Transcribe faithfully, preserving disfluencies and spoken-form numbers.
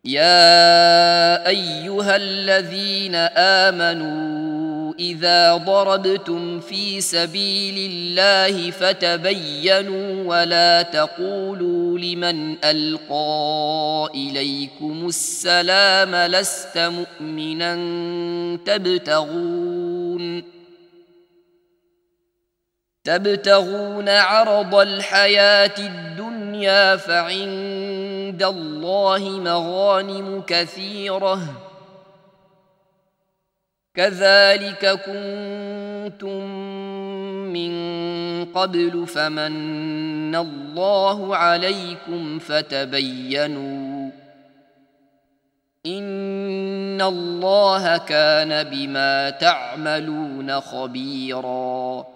يا أيها الذين آمنوا إذا ضربتم في سبيل الله فتبينوا ولا تقولوا لمن ألقى إليكم السلام لست مؤمنا تبتغون تبتغون عرض الحياة الدنيا فعند الله مغانم كثيرة كذلك كنتم من قبل فمن الله عليكم فتبينوا إن الله كان بما تعملون خبيراً